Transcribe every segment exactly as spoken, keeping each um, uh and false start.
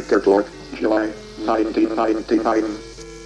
Computer Talk, July nineteen ninety-nine.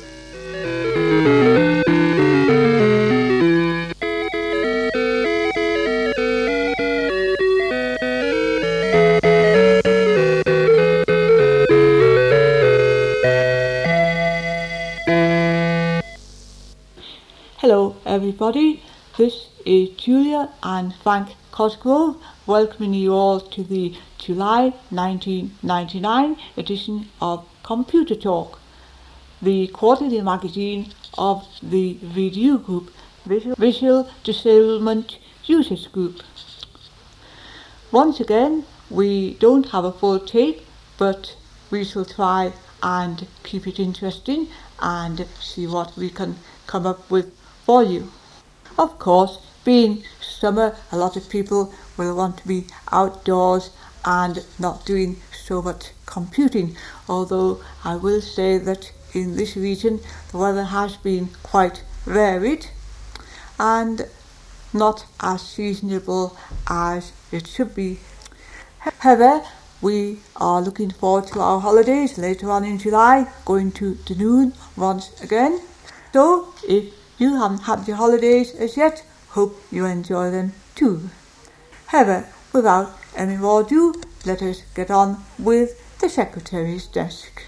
Hello everybody, this is Julia and Frank Cosgrove welcoming you all to the July nineteen ninety-nine edition of Computer Talk, the quarterly magazine of the V D U Group, Visual, Visual Disablement Users Group. Once again, we don't have a full tape, but we shall try and keep it interesting and see what we can come up with for you. Of course, being summer, a lot of people will want to be outdoors and not doing so much computing, although I will say that in this region the weather has been quite varied and not as seasonable as it should be. However, we are looking forward to our holidays later on in July, going to Dunoon once again. So if you haven't had your holidays as yet, hope you enjoy them too. However, without any more ado, let us get on with the Secretary's desk.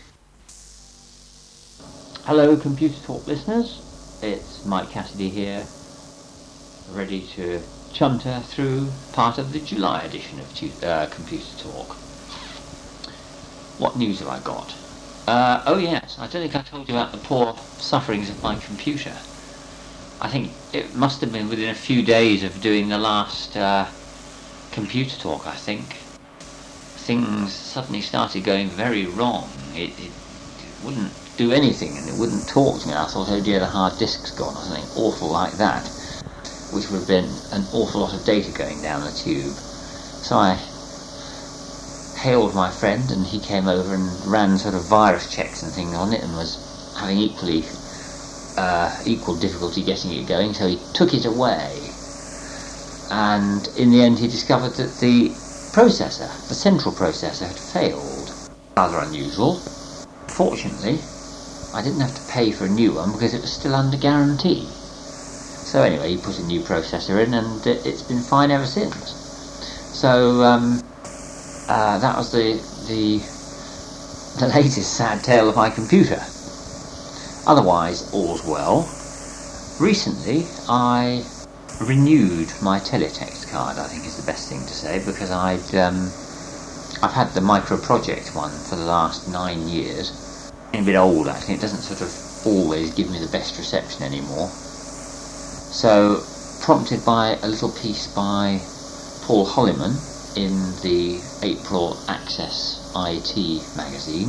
Hello Computer Talk listeners, it's Mike Cassidy here, ready to chunter through part of the July edition of tu- uh, Computer Talk. What news have I got? Uh, oh yes, I don't think I told you about the poor sufferings of my computer. I think it must have been within a few days of doing the last uh, Computer Talk, I think. Things suddenly started going very wrong. It, it, it wouldn't do anything and it wouldn't talk to me. I thought, oh dear, the hard disk's gone or something awful like that, which would have been an awful lot of data going down the tube. So I hailed my friend and he came over and ran sort of virus checks and things on it and was having equally uh, equal difficulty getting it going, so he took it away and in the end he discovered that the processor, the central processor, had failed. Rather unusual. Fortunately, I didn't have to pay for a new one because it was still under guarantee. So anyway, he put a new processor in and it's been fine ever since. So um, uh, that was the, the the latest sad tale of my computer. Otherwise, all's well. Recently, I renewed my teletext card, I think is the best thing to say, because I'd um, I've had the micro project one for the last nine years. It's a bit old actually, it doesn't sort of always give me the best reception anymore. So, prompted by a little piece by Paul Holliman in the April Access I T magazine,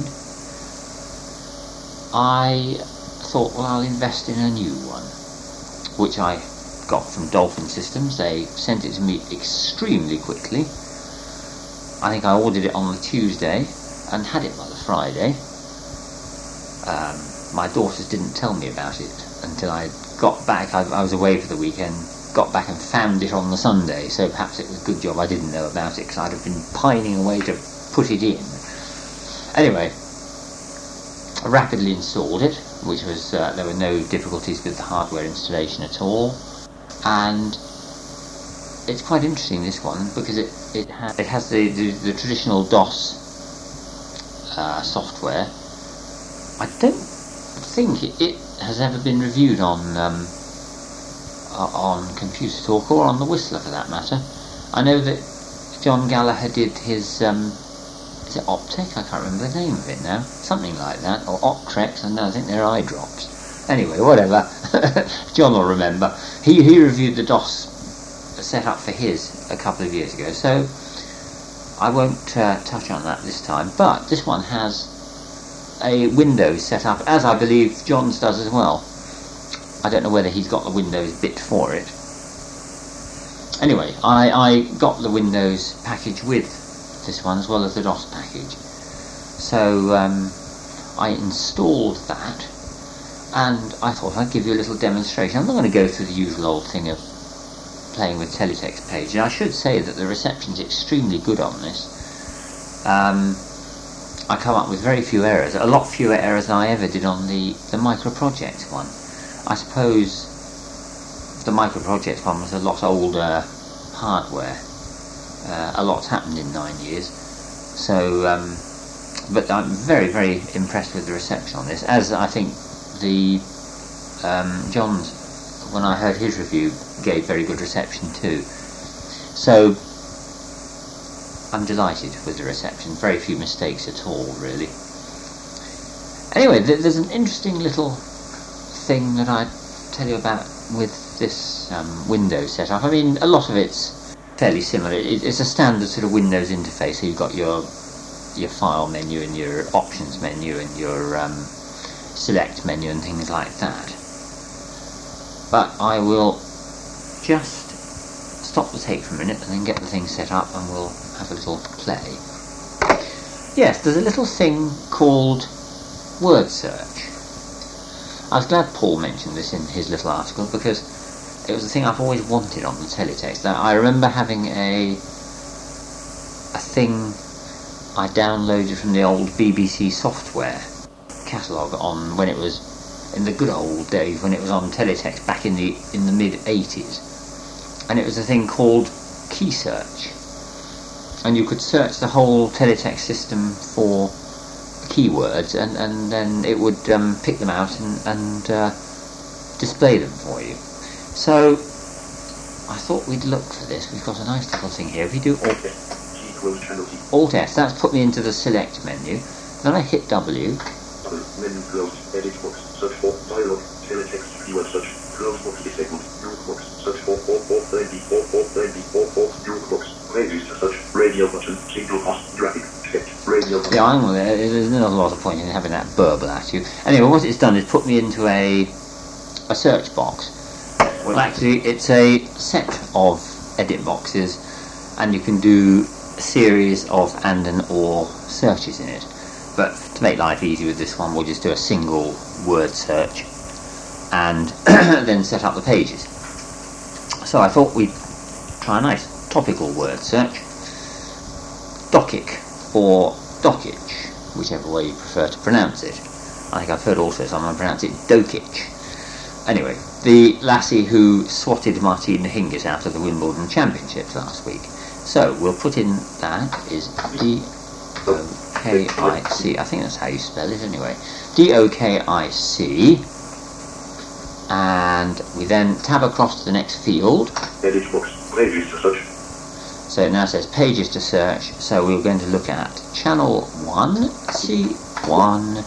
I thought, well, I'll invest in a new one, which I got from Dolphin Systems. They sent it to me extremely quickly. I think I ordered it on the Tuesday and had it by the Friday. Um, my daughters didn't tell me about it until I got back. I, I was away for the weekend, got back and found it on the Sunday, so perhaps it was a good job I didn't know about it because I'd have been pining away to put it in. Anyway, I rapidly installed it, which was, uh, there were no difficulties with the hardware installation at all, and it's quite interesting, this one, because it it, ha- it has the, the, the traditional DOS uh, software. I don't think it, it has ever been reviewed on um, on Computer Talk or on the Whistler for that matter. I know that John Gallagher did his, um, is it Optec? I can't remember the name of it now. Something like that, or Optrex, and I think they're eye drops. Anyway, whatever. John will remember. He, he reviewed the DOS setup for his a couple of years ago, so I won't uh, touch on that this time. But this one has a Windows set up, as I believe John's does as well. I don't know whether he's got the Windows bit for it. Anyway, I, I got the Windows package with this one as well as the DOS package. So um, I installed that and I thought I'd give you a little demonstration. I'm not going to go through the usual old thing of playing with teletext pages. I should say that the reception's extremely good on this. Um, I come up with very few errors, a lot fewer errors than I ever did on the, the microproject one. I suppose the microproject one was a lot older hardware. Uh, a lot's happened in nine years. So, um, but I'm very, very impressed with the reception on this, as I think the um, John's, when I heard his review, gave very good reception too. So, I'm delighted with the reception. Very few mistakes at all, really. Anyway, th- there's an interesting little thing that I tell you about with this um, Windows setup. I mean, a lot of it's fairly similar. It, it's a standard sort of Windows interface. So you've got your your file menu and your options menu and your um, select menu and things like that. But I will just stop the tape for a minute and then get the thing set up and we'll have a little play. Yes, there's a little thing called word search. I was glad Paul mentioned this in his little article because it was a thing I've always wanted on the teletext. Now, I remember having a a thing I downloaded from the old B B C software catalogue on when it was in the good old days when it was on teletext back in the in the mid eighties. And it was a thing called key search, and you could search the whole teletext system for keywords, and, and then it would um, pick them out and, and uh, display them for you. So I thought we'd look for this. We've got a nice little thing here. If we do Alt, Alt S, that's put me into the select menu. Then I hit W. Menu closed. Edit box. Search for dialog. Teletext. Keyword search. Close box. Segment. New box. Search for four four thirty four four thirty four four. New box. Pages to search. Radio button. Single pass. Graphic. Text. Radio button. Yeah, I'm there. There's not a lot of point in having that burble at you. Anyway, what it's done is put me into a a search box. Well, actually, it's a set of edit boxes, and you can do a series of and and or searches in it. But to make life easy with this one, we'll just do a single word search and then set up the pages. So I thought we'd try a nice topical word search. Dokic or Dokich, whichever way you prefer to pronounce it. I think I've heard also someone pronounce it Dokic. Anyway, the lassie who swatted Martina Hingis out of the Wimbledon Championships last week. So we'll put in that is D O K I C. I think that's how you spell it anyway. D O K I C. And we then tab across to the next field. Edit box. Pages to search. So it now says pages to search. So we're going to look at channel one, C one,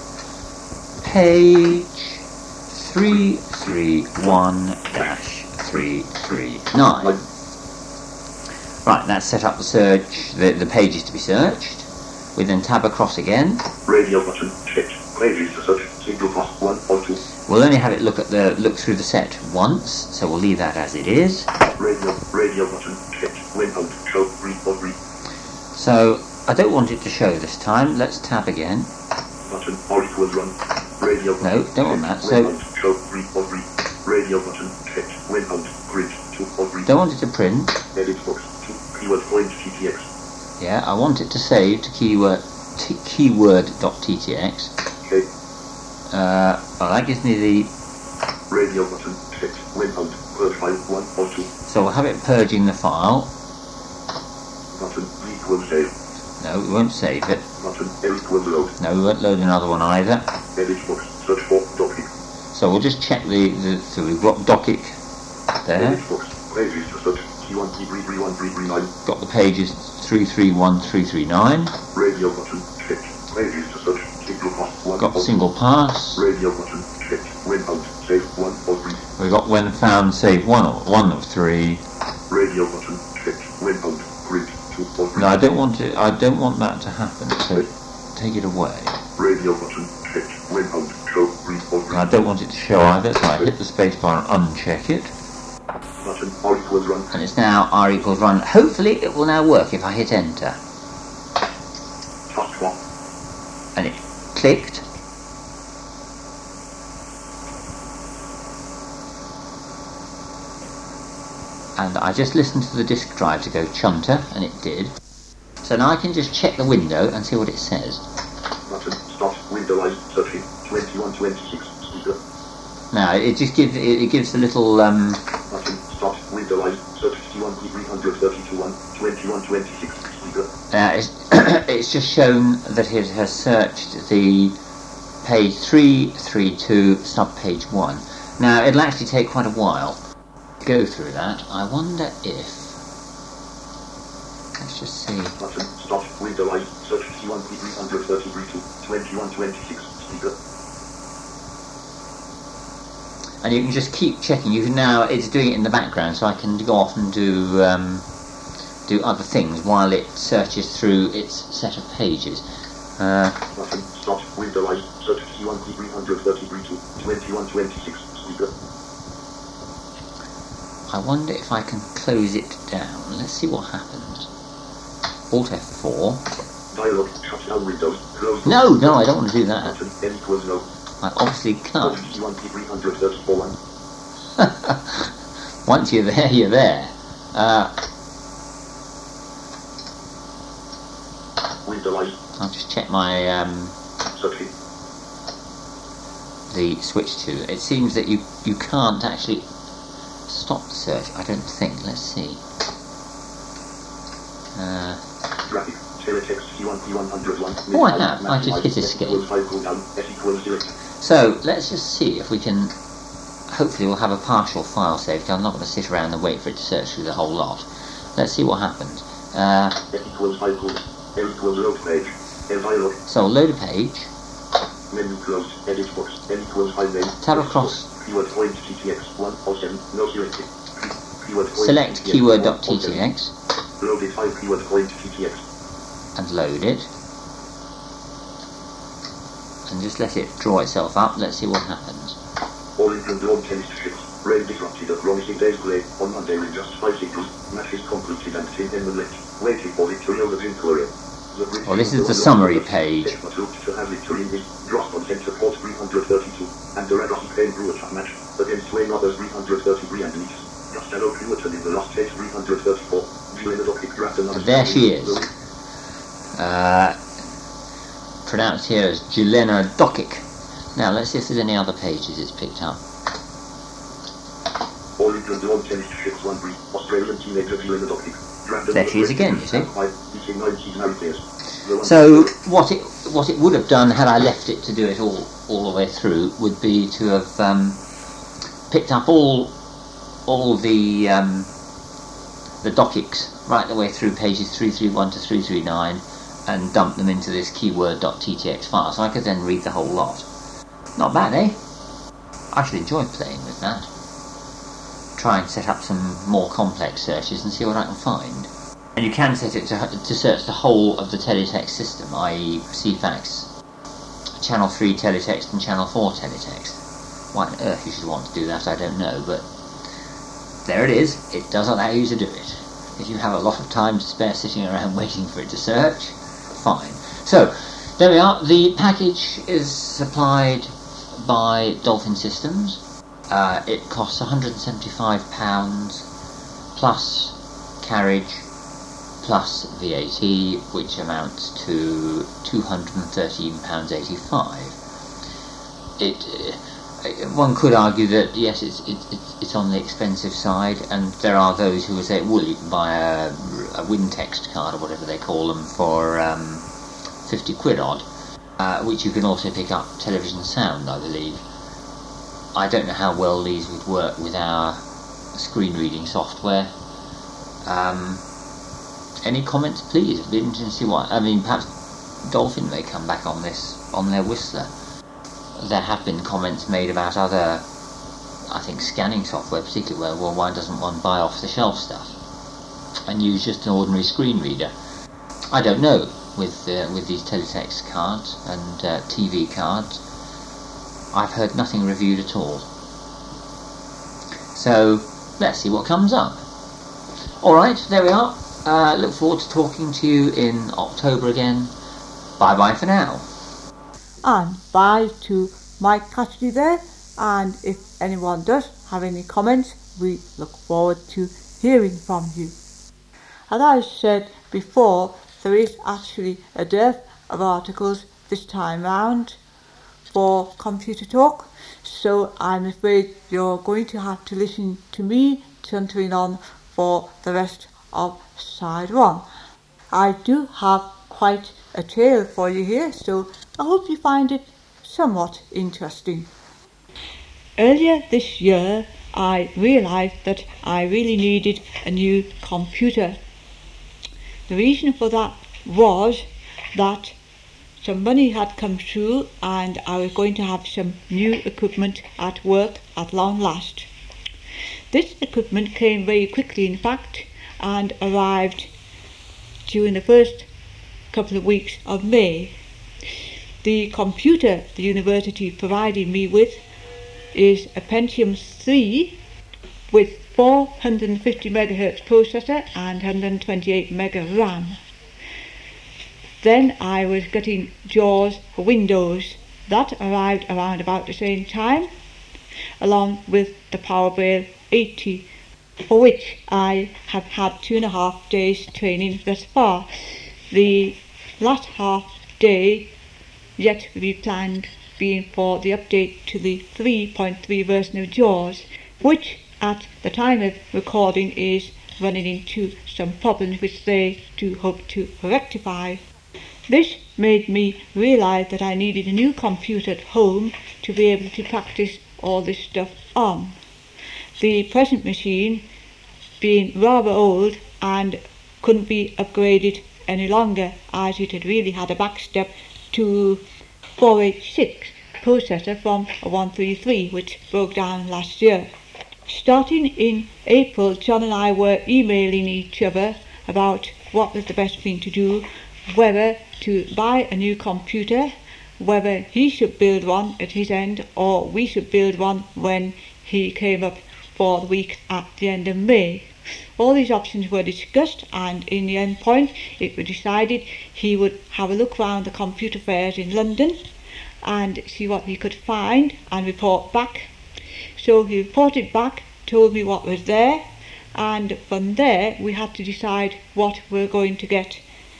page three three one dash three three nine. Right, that's set up the search, the, the pages to be searched. We then tab across again. Radio button. Checked. Pages to search. Single pass. One or two. We'll only have it look at the look through the set once, so we'll leave that as it is. Radio. Radio button. Checked. Win out. Show. Read or read. So I don't want it to show this time. Let's tab again. Button. Or equals run. Radio. No, don't want that. So win out. Show. Read or read. Radio button. Checked. Win out. Print. Two or read. don't want it to print. Edit box. Two. Keyword point T T X. Yeah, I want it to save to keyword t- keyword.ttx. Okay. Uh, well, that gives me the. Radio button. Checked. Win out. Purge file. One or two. So we'll have it purging the file. Button. Equals save. No, we won't save it. Button. Equals load. No, we won't load another one either. Edit box. Search for Dokic. So we'll just check the. the so we've got Dokic there. Edit box. Pages to search. T one, T three, three one, three three nine. Got the pages three three one, three three nine. Radio button. Checked. Pages to search. Single pass. One. Got the or single pass. Radio button. Checked. Win out. Save. One or three. We got when found save one or one of three. Radio button. Checked. Win out. Print. Two or three. No, I don't want it. I don't want that to happen. So take it away. Radio button. Checked. Win out. Show. Read or And I read. don't want it to show either. So I hit the spacebar and uncheck it. Button. R equals run. And it's now R equals run. Hopefully it will now work if I hit enter. Taskbar. And it clicked. And I just listened to the disk drive to go chunter, and it did. So now I can just check the window and see what it says. Button. Stop. Window eyes. Searching. twenty-one twenty-six. Speaker. Now it just gives it, it gives a little um, Button. Stop. Window eyes. Search fifty-one three thirty-two one. twenty-one twenty-six. Speaker. uh, it's, it's just shown that it has searched the page three thirty-two sub-page one. Now it'll actually take quite a while to go through that. I wonder if... Let's just see. Button. Stop. Window eyes. Search fifty-one three thirty-two. twenty-one twenty-six. Speaker. And you can just keep checking. You can now, it's doing it in the background, so I can go off and do um, do other things while it searches through its set of pages. Uh, Button. Stop. Window eyes. Search fifty-one three thirty-two. twenty-one twenty-six. Speaker. I wonder if I can close it down. Let's see what happens. Alt F four. Dialog. Shut down windows. Close. No, no, I don't want to do that. Button. N equals no. I obviously can't. fifty-one three thirty-four one. Once you're there, you're there. Uh, Window eyes. I'll just check my um, Searching. the switch to. It seems that you you can't actually stop the search. I don't think. Let's see. Uh, Graphic. Teletext C one P one oh one. Oh, I have. I just hit escape. So let's just see if we can. Hopefully we'll have a partial file saved. I'm not going to sit around and wait for it to search through the whole lot. Let's see what happens. Uh, so load a page. Menu closed. Edit box. N equals five name. Tab across. Keyword point T T X one oh seven. No selected. Keyword point Select keyword.ttx Loaded five keyword point T T X. and load it. And just let it draw itself up. Let's see what happens. All England lawn tennis ships. Rain disrupted a promising day's play. On Monday with just five signals. Match is completed and seen in the list. Waiting for victory over Victoria. Well, this is the summary page. To have victory in this drop on centre port three thirty-two. And the Red Rocky came through a match against Wayne Others three thirty-three and Leeds. Just hello Clinton in the last stage three thirty-four. And there she is. Uh, pronounced here as Jelena Dokic. Now let's see if there's any other pages it's picked up. All England lawn tennis ships one brief. Australian teenager Jelena Dokic. There she is again, you see. So what it what it would have done had I left it to do it all all the way through would be to have um, picked up all all the um, the Dokics right the way through pages three thirty-one to three thirty-nine and dumped them into this keyword.ttx file, so I could then read the whole lot. Not bad, eh? I should enjoy playing with that. Try and set up some more complex searches and see what I can find. And you can set it to, to search the whole of the teletext system, that is C FAX, Channel three teletext and Channel four teletext. Why on earth you should want to do that, I don't know, but there it is. It does allow you to do it. If you have a lot of time to spare sitting around waiting for it to search, fine. So, there we are. The package is supplied by Dolphin Systems. Uh, it costs one hundred and seventy-five pounds plus carriage plus V A T, which amounts to two hundred and thirteen pounds eighty-five. It, uh, one could argue that yes, it's, it's it's on the expensive side, and there are those who would say, well, you can buy a, a Wintext card or whatever they call them for um, fifty quid odd, uh, which you can also pick up television sound, I believe. I don't know how well these would work with our screen reading software. Um, any comments, please? It'd be interesting to see what. I mean, perhaps Dolphin may come back on this on their Whistler. There have been comments made about other, I think, scanning software, particularly where, well, why doesn't one buy off-the-shelf stuff and use just an ordinary screen reader? I don't know with uh, with these teletext cards and uh, T V cards. I've heard nothing reviewed at all. So, let's see what comes up. Alright, there we are. Uh, look forward to talking to you in October again. Bye bye for now. And bye to Mike Cassidy there. And if anyone does have any comments, we look forward to hearing from you. As I said before, there is actually a dearth of articles this time round for Computer Talk, so I'm afraid you're going to have to listen to me chuntering on for the rest of side one. I do have quite a tale for you here, so I hope you find it somewhat interesting. Earlier this year, I realised that I really needed a new computer. The reason for that was that some money had come through and I was going to have some new equipment at work at long last. This equipment came very quickly, in fact, and arrived during the first couple of weeks of May. The computer the university provided me with is a Pentium three with four hundred fifty megahertz processor and one hundred twenty-eight mega RAM. Then I was getting JAWS for Windows. That arrived around about the same time, along with the PowerBraille eighty, for which I have had two and a half days training thus far. The last half day yet to be planned being for the update to the three point three version of JAWS, which at the time of recording is running into some problems which they do hope to rectify. This made me realise that I needed a new computer at home to be able to practice all this stuff on. The present machine, being rather old and couldn't be upgraded any longer, as it had really had a backstep to four eighty-six processor from a one thirty-three, which broke down last year. Starting in April, John and I were emailing each other about what was the best thing to do, whether to buy a new computer, whether he should build one at his end or we should build one when he came up for the week at the end of May. All these options were discussed, and in the end point it was decided he would have a look round the computer fairs in London and see what he could find and report back. So he reported back, told me what was there, and from there we had to decide what we were going to get,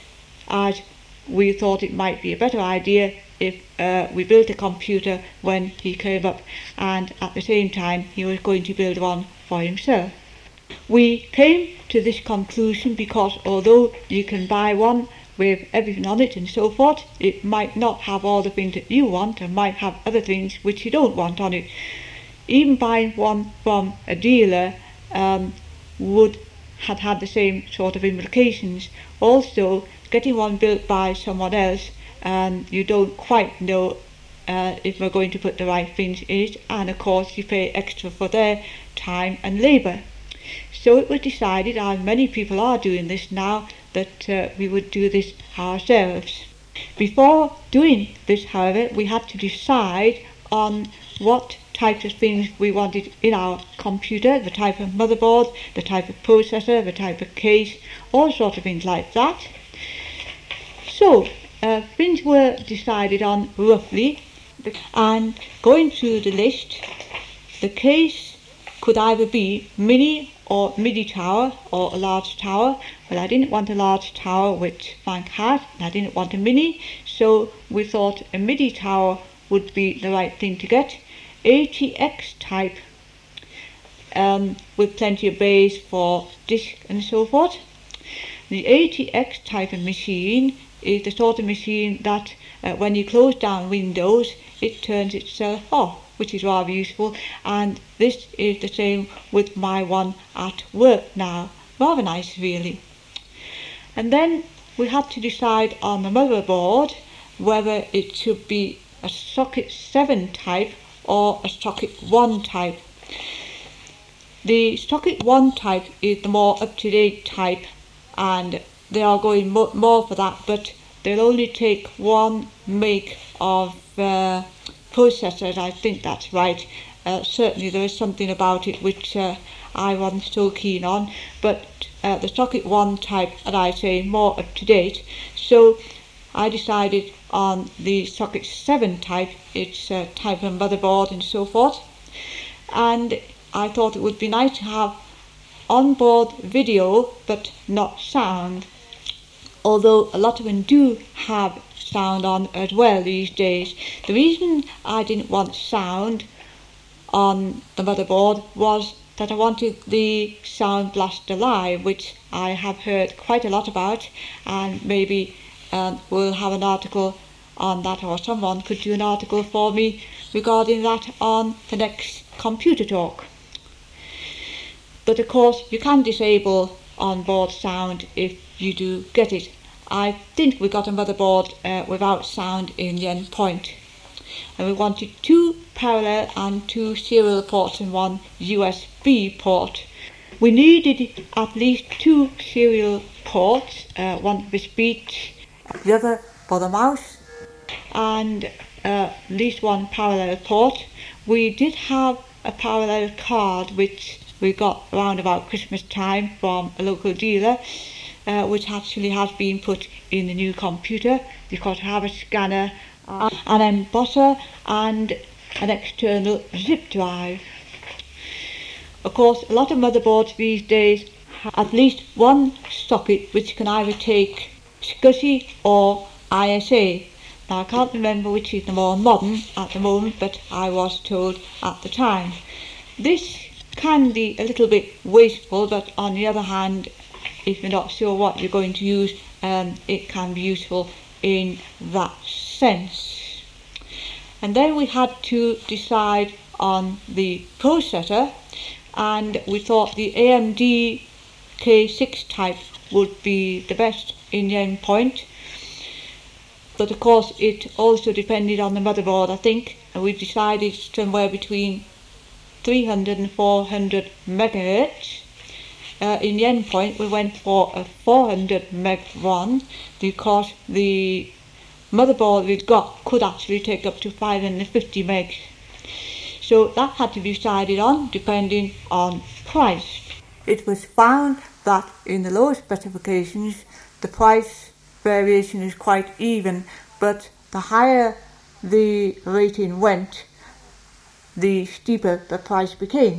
as we thought it might be a better idea if uh, we built a computer when he came up, and at the same time he was going to build one for himself. We came to this conclusion because although you can buy one with everything on it and so forth, it might not have all the things that you want and might have other things which you don't want on it. Even buying one from a dealer um, would have had the same sort of implications. Also, getting one built by someone else, and you don't quite know uh, if we're going to put the right things in it, and of course you pay extra for their time and labour. So it was decided, and many people are doing this now, that uh, we would do this ourselves. Before doing this, however, we had to decide on what types of things we wanted in our computer, the type of motherboard, the type of processor, the type of case, all sorts of things like that. So uh, things were decided on roughly, and going through the list, the case could either be mini or midi tower or a large tower. Well, I didn't want a large tower, which Frank had, and I didn't want a mini, so we thought a midi tower would be the right thing to get. A T X type, um, with plenty of bays for disk and so forth. The A T X type of machine is the sort of machine that uh, when you close down Windows it turns itself off, which is rather useful, and this is the same with my one at work now. Rather nice really. And then we had to decide on the motherboard whether it should be a socket seven type or a socket one type. The socket one type is the more up-to-date type, and they are going mo more for that, but they'll only take one make of uh, processors, I think that's right. Uh, certainly there is something about it which uh, I wasn't so keen on, but uh, the socket one type, as I say, more up-to-date. So I decided on the socket seven type, its uh, type of motherboard and so forth, and I thought it would be nice to have onboard video but not sound, although a lot of them do have sound on as well these days. The reason I didn't want sound on the motherboard was that I wanted the Sound Blaster Live, which I have heard quite a lot about, and maybe um, we'll have an article on that, or someone could do an article for me regarding that on the next Computer Talk. But of course you can disable onboard sound if you do get it. I think we got a motherboard uh, without sound in the end point, and we wanted two parallel and two serial ports and one U S B port. We needed at least two serial ports, uh, one for speech, the other for the mouse, and uh, at least one parallel port. We did have a parallel card which we got around about Christmas time from a local dealer, uh, which actually has been put in the new computer. You've got to have a scanner, uh, an embosser and an external zip drive. Of course, a lot of motherboards these days have at least one socket which can either take SCSI or I S A. Now I can't remember which is the more modern at the moment, but I was told at the time. This can be a little bit wasteful, but on the other hand, if you're not sure what you're going to use, um, it can be useful in that sense. And then we had to decide on the processor, and we thought the A M D K six type would be the best in the end point. But of course it also depended on the motherboard, I think, and we decided somewhere between three hundred and four hundred megahertz. Uh, in the end point we went for a four hundred meg one, because the motherboard we'd got could actually take up to five hundred fifty megs. So that had to be decided on depending on price. It was found that in the lower specifications the price variation is quite even, but the higher the rating went, the steeper the price became.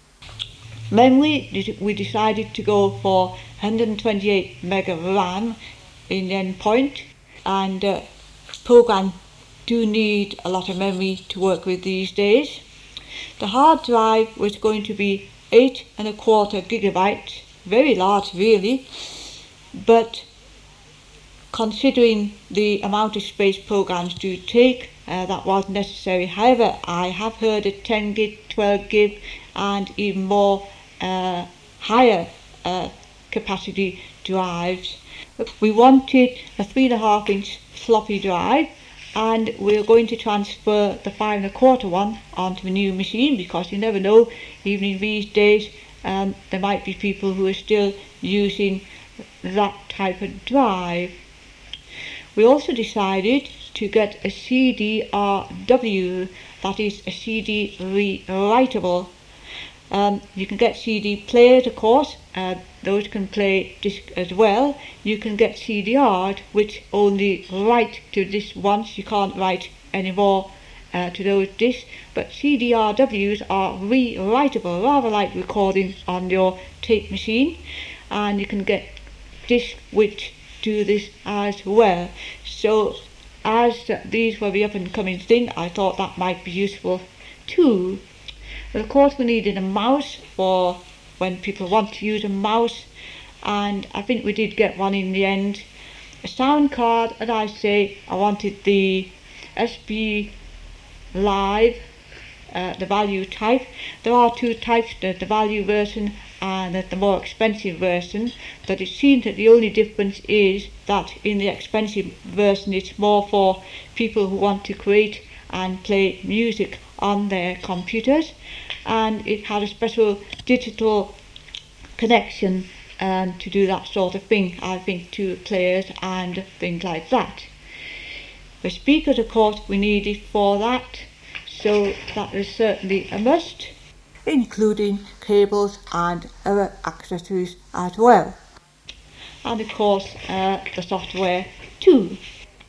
Memory, we decided to go for one hundred twenty-eight meg of RAM in the end point, and uh, programs do need a lot of memory to work with these days. The hard drive was going to be eight and a quarter gigabytes, very large really, but considering the amount of space programs do take, uh, that was necessary. However, I have heard of ten gig, twelve gig and even more uh, higher uh, capacity drives. We wanted a three and a half inch floppy drive, and we're going to transfer the five and a quarter one onto a new machine, because you never know, even in these days um, there might be people who are still using that type of drive. We also decided to get a C D R W, that is a C D rewritable. Um, you can get C D players, of course, uh, those can play disc as well. You can get C D R'd, which only write to disc once, you can't write anymore uh, to those discs, but C D R Ws are rewritable, rather like recording on your tape machine, and you can get discs which do this as well. So as these were the up and coming thing, I thought that might be useful too. But of course we needed a mouse for when people want to use a mouse, and I think we did get one in the end. A sound card, and I say I wanted the S P Live, uh, the value type. There are two types, the, the value version and the more expensive version, but it seems that the only difference is that in the expensive version it's more for people who want to create and play music on their computers, and it had a special digital connection um, to do that sort of thing, I think, to players and things like that. The speakers, of course, we needed for that, so that is certainly a must, including cables and other accessories as well, and of course uh, the software too.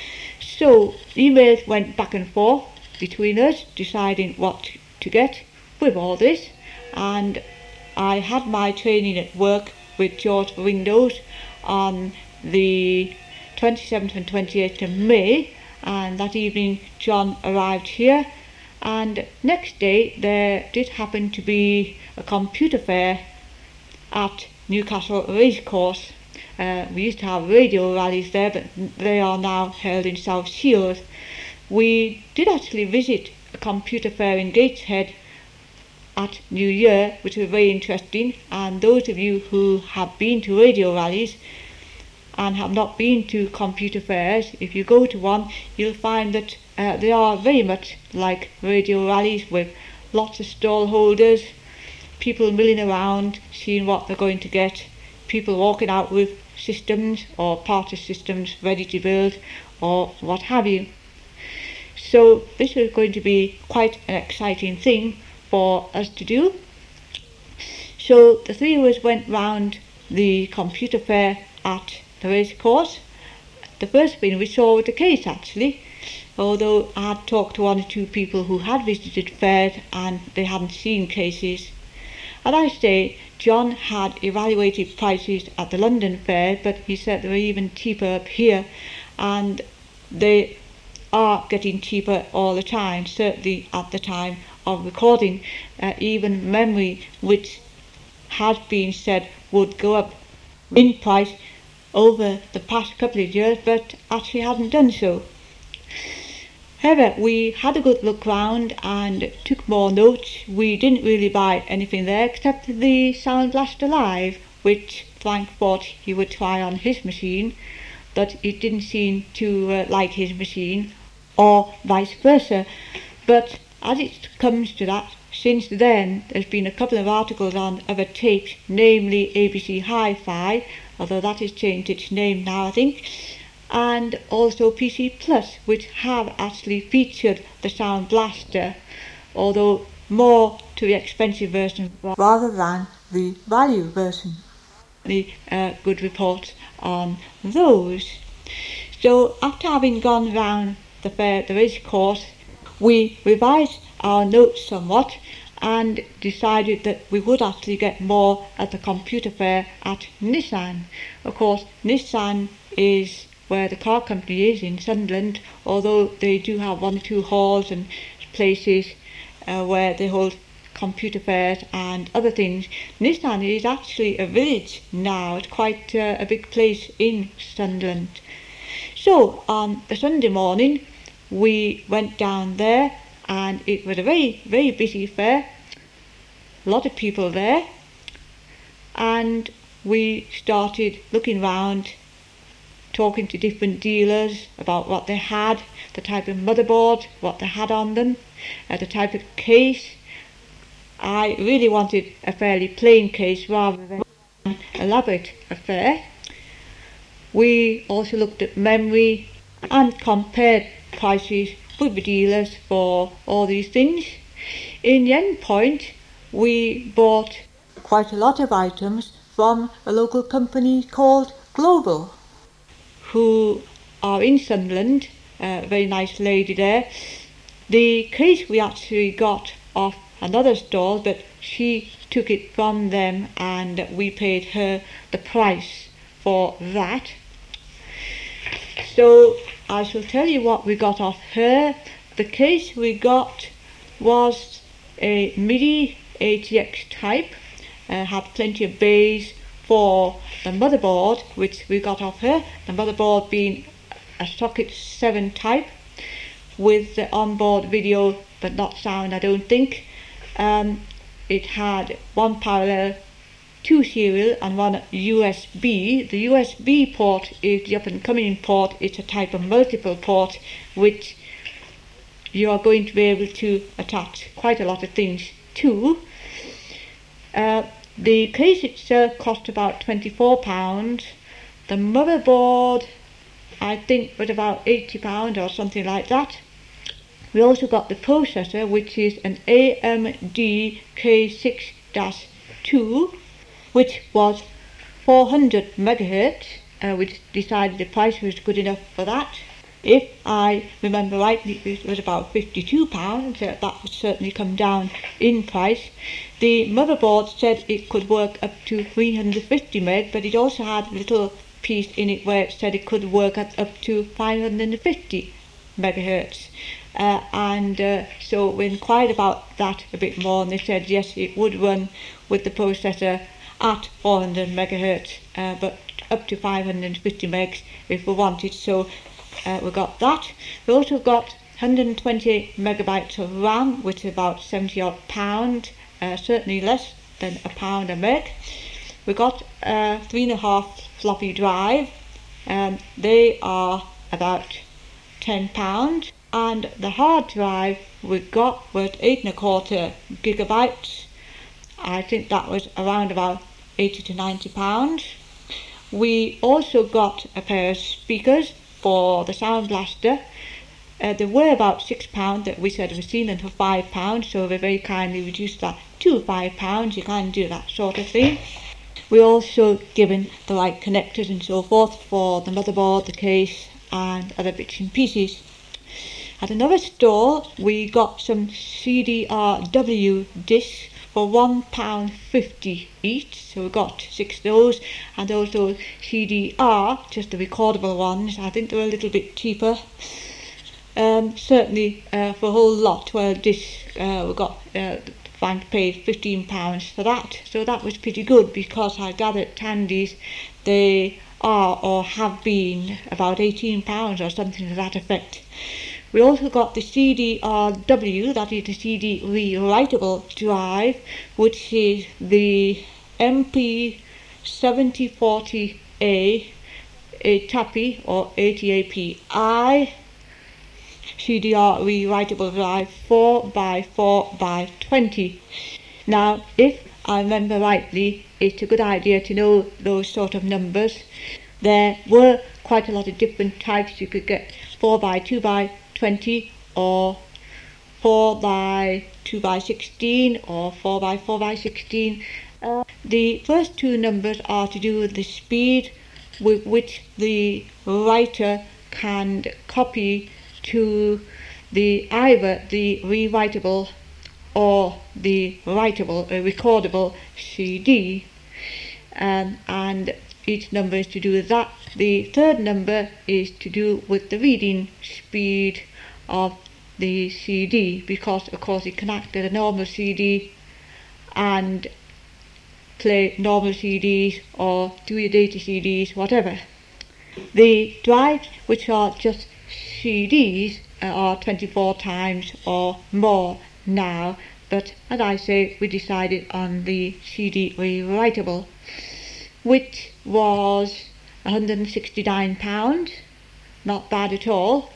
So emails went back and forth between us deciding what to get with all this, and I had my training at work with George for Windows on the twenty-seventh and twenty-eighth of May, and that evening John arrived here, and next day there did happen to be a computer fair at Newcastle Racecourse. Uh, we used to have radio rallies there, but they are now held in South Shields. We did actually visit a computer fair in Gateshead at New Year, which was very interesting, and those of you who have been to radio rallies and have not been to computer fairs, if you go to one, you'll find that uh, they are very much like radio rallies, with lots of stall holders, people milling around, seeing what they're going to get, people walking out with systems or part of systems ready to build or what have you. So this was going to be quite an exciting thing for us to do. So the three of us went round the computer fair at the racecourse. The first thing we saw was the case, actually, although I had talked to one or two people who had visited fairs and they hadn't seen cases. And I say, John had evaluated prices at the London fair, but he said they were even cheaper up here, and they are getting cheaper all the time, certainly at the time of recording. Uh, even memory, which has been said would go up in price over the past couple of years, but actually hasn't done so. However, we had a good look round and took more notes. We didn't really buy anything there except the Sound Blaster Live, which Frank thought he would try on his machine, but it didn't seem to uh, like his machine, or vice versa. But as it comes to that, since then there's been a couple of articles on other tapes, namely A B C Hi-Fi, although that has changed its name now, I think, and also P C Plus, which have actually featured the Sound Blaster, although more to the expensive version rather than the value version. The uh, good reports on those. So after having gone round the fair, the racecourse, we revised our notes somewhat and decided that we would actually get more at the computer fair at Nissan. Of course, Nissan is where the car company is in Sunderland, although they do have one or two halls and places uh, where they hold computer fairs and other things. Nissan is actually a village now. It's quite uh, a big place in Sunderland. So on the Sunday morning we went down there, and it was a very very busy fair, a lot of people there, and we started looking round, talking to different dealers about what they had, the type of motherboard, what they had on them, uh, the type of case. I really wanted a fairly plain case rather than an elaborate affair. We also looked at memory and compared prices with the dealers for all these things. In the end point, we bought quite a lot of items from a local company called Global, who are in Sunderland, a very nice lady there. The case we actually got off another stall, but she took it from them and we paid her the price for that. So I shall tell you what we got off her. The case we got was a MIDI A T X type, uh, had plenty of bays for the motherboard, which we got off her, the motherboard being a socket seven type with the onboard video but not sound, I don't think. Um, it had one parallel, two serial and one U S B. The U S B port is the up and coming port. It's a type of multiple port which you are going to be able to attach quite a lot of things to. Uh, the case itself cost about twenty-four pounds. The motherboard I think was about eighty pounds or something like that. We also got the processor, which is an A M D K six dash two, which was four hundred megahertz. Uh, we decided the price was good enough for that. If I remember rightly, it was about fifty-two pounds. Uh, that would certainly come down in price. The motherboard said it could work up to three hundred fifty meg, but it also had little piece in it where it said it could work at up to five hundred fifty megahertz. Uh, and uh, so we inquired about that a bit more, and they said yes, it would run with the processor at four hundred megahertz, uh, but up to five hundred fifty megs if we wanted. So uh, we got that. We also got one hundred twenty megabytes of RAM, which is about seventy odd pound, uh, certainly less than a pound a meg. We got a three and a half floppy drive, um, they are about ten pound, and the hard drive we got was eight and a quarter gigabytes. I think that was around about eighty to ninety pounds. We also got a pair of speakers for the Sound Blaster. Uh, they were about six pounds that we said we've seen them for five pounds, so we very kindly reduced that to five pounds. You can do that sort of thing. We also given the right connectors and so forth for the motherboard, the case and other bits and pieces. At another store we got some C D R W discs for one pound fifty each, so we got six of those, and also C D R, just the recordable ones. I think they were a little bit cheaper. Um, certainly uh, for a whole lot, twelve discs, uh, we got uh, Frank paid fifteen pounds for that, so that was pretty good, because I gathered Tandy's they are or have been about eighteen pounds or something to that effect. We also got the C D R W, that is the C D rewritable drive, which is the M P seventy forty A, a TAPI or eighty A P I C D R rewritable drive four by four by twenty. Now, if I remember rightly, it's a good idea to know those sort of numbers. There were quite a lot of different types. You could get four by two by twenty, or four by two by sixteen, or four by four by sixteen. Uh, the first two numbers are to do with the speed with which the writer can copy to the either the rewritable or the writable, uh, recordable C D, um, and each number is to do with that. The third number is to do with the reading speed of the C D, because of course it can act as a normal C D and play normal C Ds or do your data C Ds, whatever. The drives, which are just C Ds, are twenty-four times or more now, but as I say, we decided on the C D rewritable, which was one hundred sixty-nine pounds, not bad at all.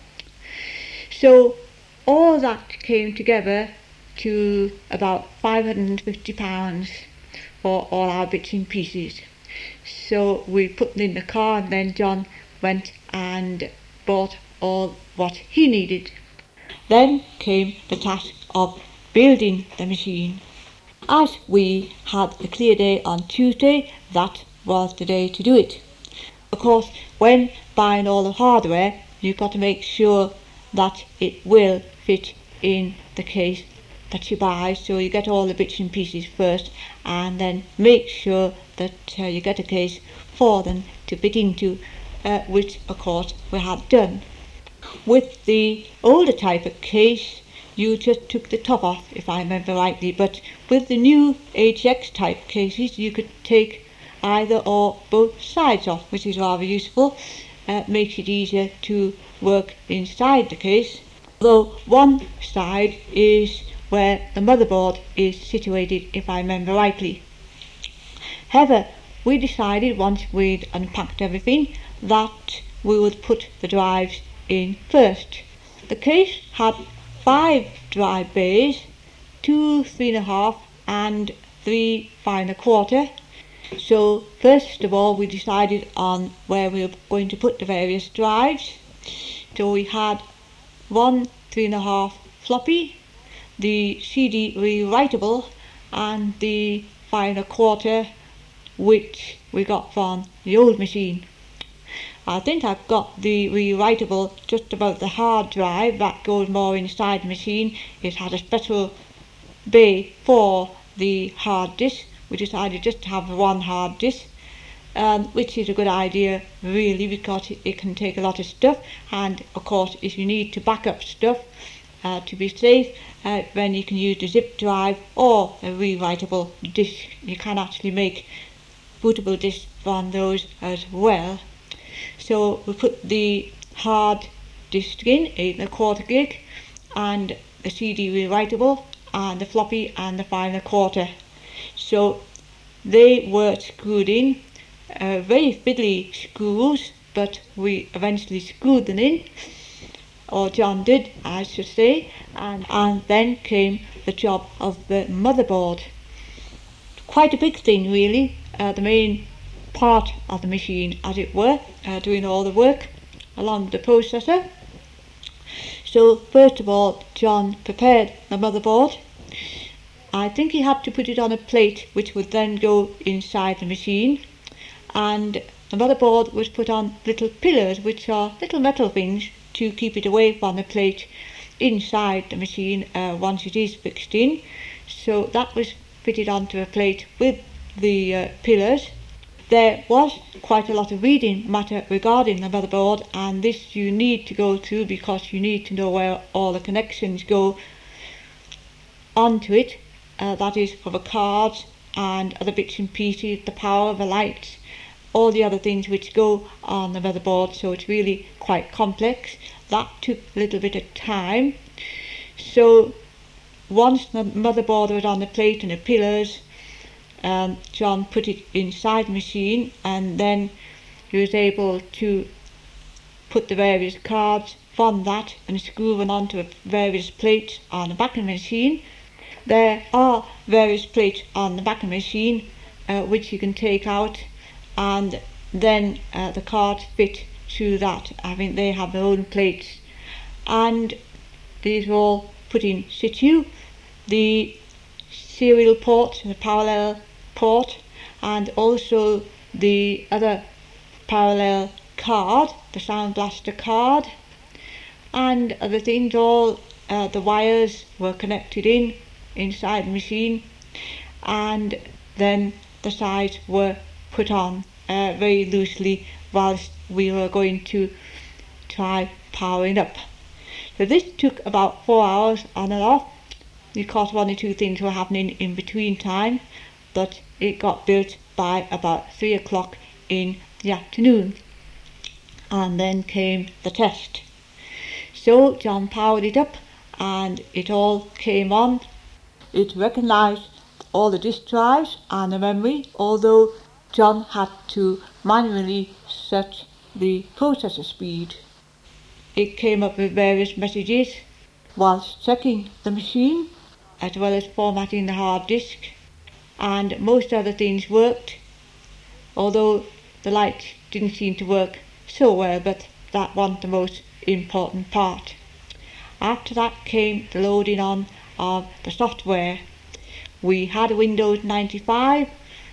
So all that came together to about five hundred fifty pounds for all our bits and pieces. So we put them in the car, and then John went and bought all what he needed. Then came the task of building the machine. As we had a clear day on Tuesday, that was the day to do it. Of course, when buying all the hardware, you've got to make sure that it will fit in the case that you buy, so you get all the bits and pieces first, and then make sure that uh, you get a case for them to fit into, uh, which of course we had done. With the older type of case, you just took the top off, if I remember rightly, but with the new H X type cases you could take either or both sides off, which is rather useful. Uh, makes it easier to work inside the case, although one side is where the motherboard is situated, if I remember rightly. However, we decided, once we'd unpacked everything, that we would put the drives in first. The case had five drive bays, two three and a half and three five and a quarter. So first of all we decided on where we were going to put the various drives. So we had one three and a half floppy, the C D rewritable, and the five and a quarter, which we got from the old machine. I think I've got the rewritable just about the hard drive, that goes more inside the machine. It had a special bay for the hard disk. We decided just to have one hard disk. um, which is a good idea really, because it, it can take a lot of stuff, and of course if you need to back up stuff uh, to be safe, uh, then you can use the zip drive or a rewritable disk. You can actually make bootable disks on those as well. So we put the hard disk in, eight and a quarter gig, and the C D rewritable, and the floppy, and the five and a quarter. So they were screwed in, uh, very fiddly screws, but we eventually screwed them in, or John did, I should say, and, and then came the job of the motherboard. Quite a big thing really, uh, the main part of the machine, as it were, uh, doing all the work along the processor. So first of all, John prepared the motherboard. I think he had to put it on a plate which would then go inside the machine, and the motherboard was put on little pillars, which are little metal things to keep it away from the plate inside the machine uh, once it is fixed in. So that was fitted onto a plate with the uh, pillars. There was quite a lot of reading matter regarding the motherboard, and this you need to go through because you need to know where all the connections go onto it, uh, that is for the cards and other bits and pieces, the power, the lights, all the other things which go on the motherboard, so it's really quite complex. That took a little bit of time. So once the motherboard was on the plate and the pillars, Um, John put it inside the machine, and then he was able to put the various cards from that and screw them onto various plates on the back of the machine. There are various plates on the back of the machine uh, which you can take out, and then uh, the cards fit to that. I think they have their own plates, and these are all put in situ. The serial port, the parallel port, and also the other parallel card, the Sound Blaster card, and other things. All uh, the wires were connected in inside the machine, and then the sides were put on uh, very loosely whilst we were going to try powering up. So this took about four hours on and off, because one or two things were happening in between time, but it got built by about three o'clock in the afternoon, and then came the test. So John powered it up and it all came on. It recognised all the disk drives and the memory, although John had to manually set the processor speed. It came up with various messages whilst checking the machine, as well as formatting the hard disk, and most other things worked, although the lights didn't seem to work so well, but that wasn't the most important part. After that came the loading on of the software. We had a Windows ninety-five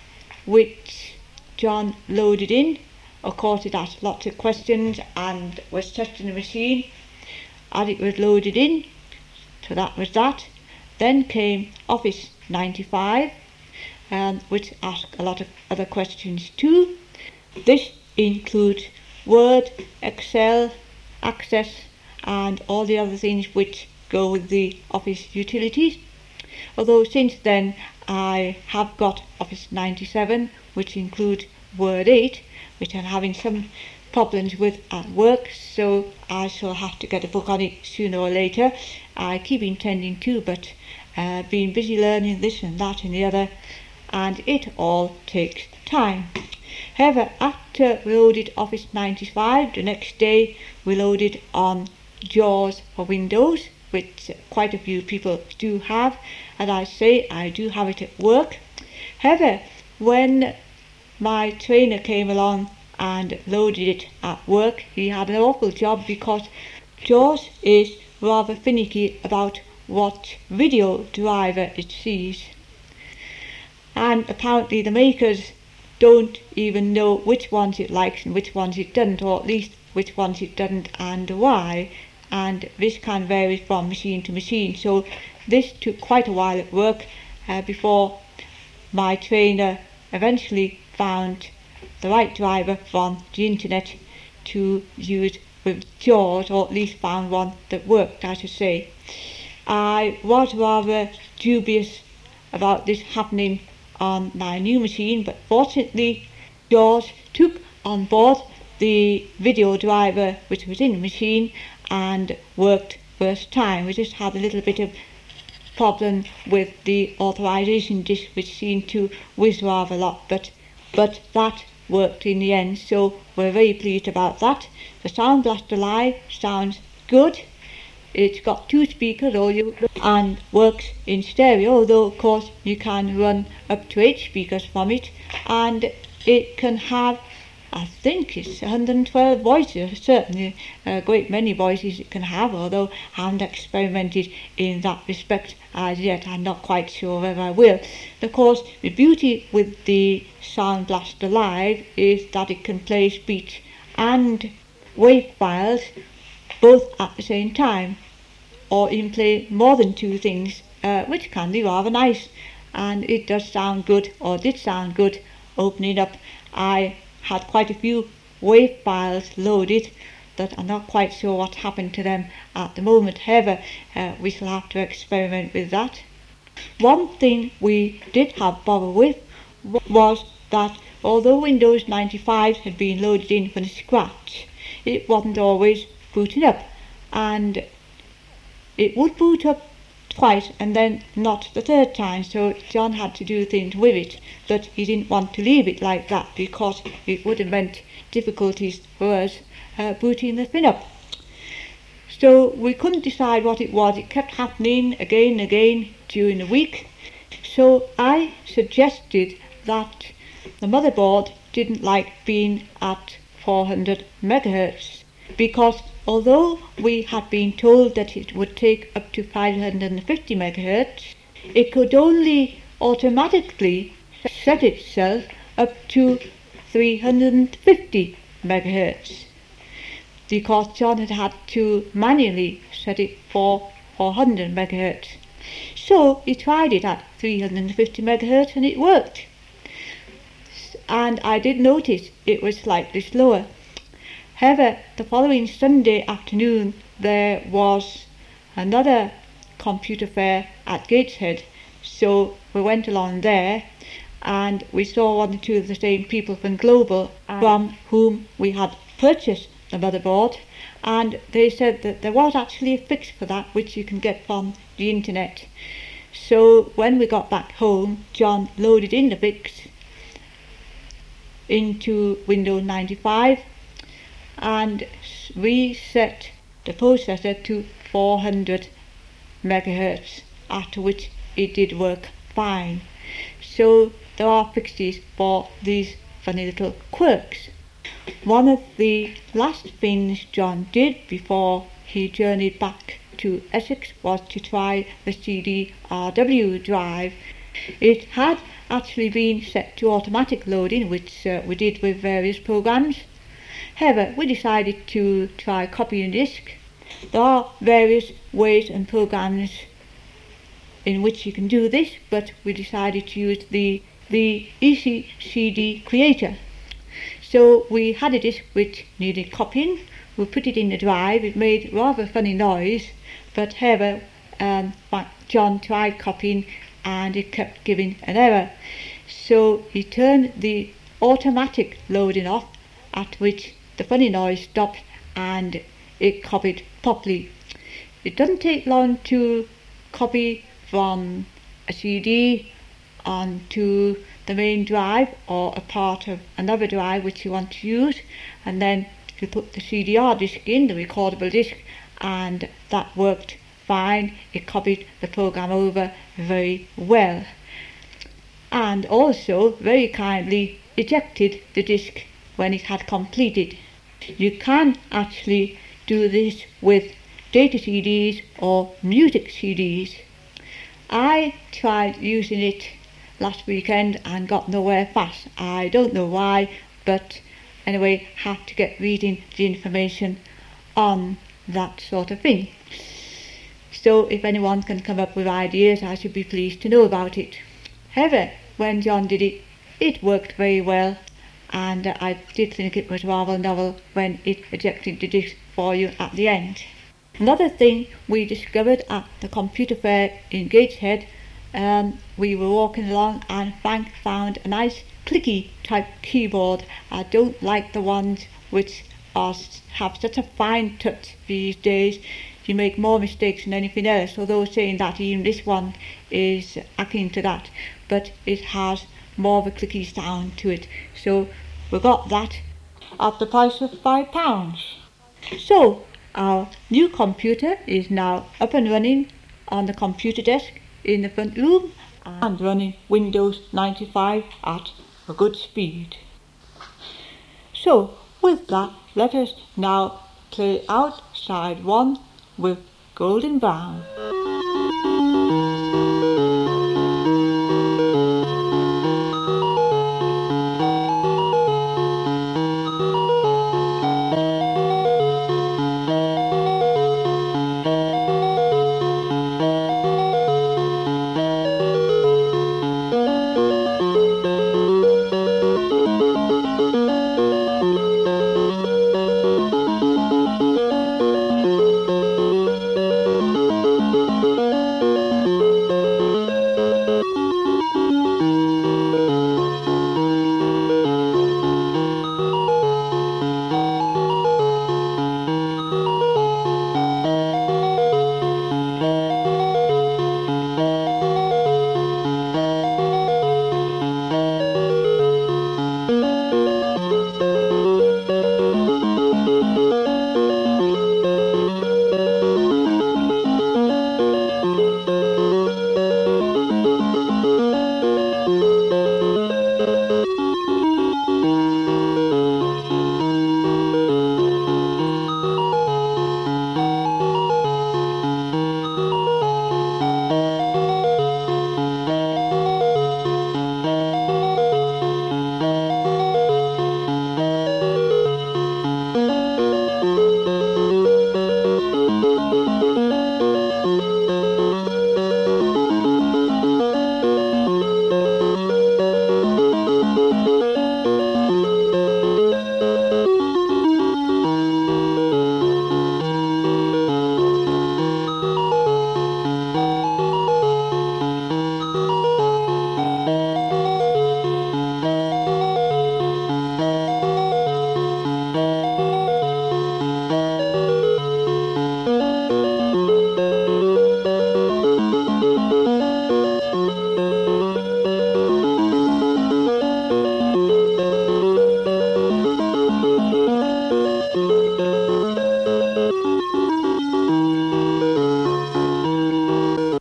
which John loaded in. Of course it asked lots of questions and was testing the machine as it was loaded in, so that was that. Then came Office ninety-five, um, which asked a lot of other questions too. This includes Word, Excel, Access, and all the other things which go with the Office utilities. Although since then I have got Office ninety-seven, which includes Word eight, which I'm having some problems with at work, so I shall have to get a book on it sooner or later. I keep intending to, but uh, been busy learning this and that and the other, and it all takes time. However, after we loaded Office ninety-five, the next day we loaded on JAWS for Windows, which quite a few people do have. As I say, I do have it at work. However, when my trainer came along and loaded it at work, he had an awful job, because JAWS is rather finicky about what video driver it sees, and apparently the makers don't even know which ones it likes and which ones it doesn't, or at least which ones it doesn't and why, and this can vary from machine to machine. So this took quite a while at work uh, before my trainer eventually found the right driver from the internet to use with George, or at least found one that worked, I should say. I was rather dubious about this happening on my new machine, but fortunately George took on board the video driver which was in the machine and worked first time. We just had a little bit of problem with the authorization disc, which seemed to whiz rather a lot, but but that worked in the end, so we're very pleased about that. The Sound Blaster Live sounds good. It's got two speakers audio and works in stereo, although of course you can run up to eight speakers from it, and it can have, I think it's one hundred twelve voices, certainly a great many voices it can have, although I haven't experimented in that respect as yet. I'm not quite sure whether I will. Of course, the beauty with the Sound Blaster Live is that it can play speech and wave files both at the same time, or even play more than two things, uh, which can be rather nice, and it does sound good, or did sound good opening up. I had quite a few wave files loaded that I'm not quite sure what happened to them at the moment. However, uh, we shall have to experiment with that. One thing we did have bother with was that although Windows ninety-five had been loaded in from scratch, it wasn't always booting up, and it would boot up twice and then not the third time, so John had to do things with it, but he didn't want to leave it like that because it would have meant difficulties for us uh, booting the thing up. So we couldn't decide what it was. It kept happening again and again during the week, so I suggested that the motherboard didn't like being at four hundred megahertz, because although we had been told that it would take up to five hundred fifty megahertz, it could only automatically set itself up to three hundred fifty megahertz, because John had had to manually set it for four hundred megahertz. So he tried it at three hundred fifty megahertz and it worked. And I did notice it was slightly slower. However, the following Sunday afternoon there was another computer fair at Gateshead, so we went along there and we saw one or two of the same people from Global from whom we had purchased the motherboard, and they said that there was actually a fix for that which you can get from the internet. So when we got back home, John loaded in the fix into Windows ninety-five and we set the processor to four hundred megahertz, after which it did work fine. So there are fixes for these funny little quirks. One of the last things John did before he journeyed back to Essex was to try the C D R W drive. It had actually been set to automatic loading, which uh, we did with various programs. However, we decided to try copying disk. There are various ways and programs in which you can do this, but we decided to use the, the E C C D Creator. So we had a disk which needed copying. We put it in the drive. It made rather funny noise, but however, um, John tried copying and it kept giving an error. So he turned the automatic loading off, at which the funny noise stopped and it copied properly. It doesn't take long to copy from a C D onto the main drive or a part of another drive which you want to use, and then you put the C D R disk in, the recordable disk, and that worked fine. It copied the program over very well, and also very kindly ejected the disk when it had completed. You can actually do this with data C Ds or music C Ds. I tried using it last weekend and got nowhere fast. I don't know why, but anyway, had to get reading the information on that sort of thing. So if anyone can come up with ideas, I should be pleased to know about it. However, when John did it, it worked very well, and uh, I did think it was rather novel when it ejected the disc for you at the end. Another thing we discovered at the computer fair in Gateshead, um, we were walking along and Frank found a nice clicky type keyboard. I don't like the ones which are, have such a fine touch these days. You make more mistakes than anything else, although saying that even this one is akin to that, but it has more of a clicky sound to it. So we got that at the price of five pounds. So our new computer is now up and running on the computer desk in the front room and running Windows ninety-five at a good speed. So with that, let us now play out side one with Golden Brown.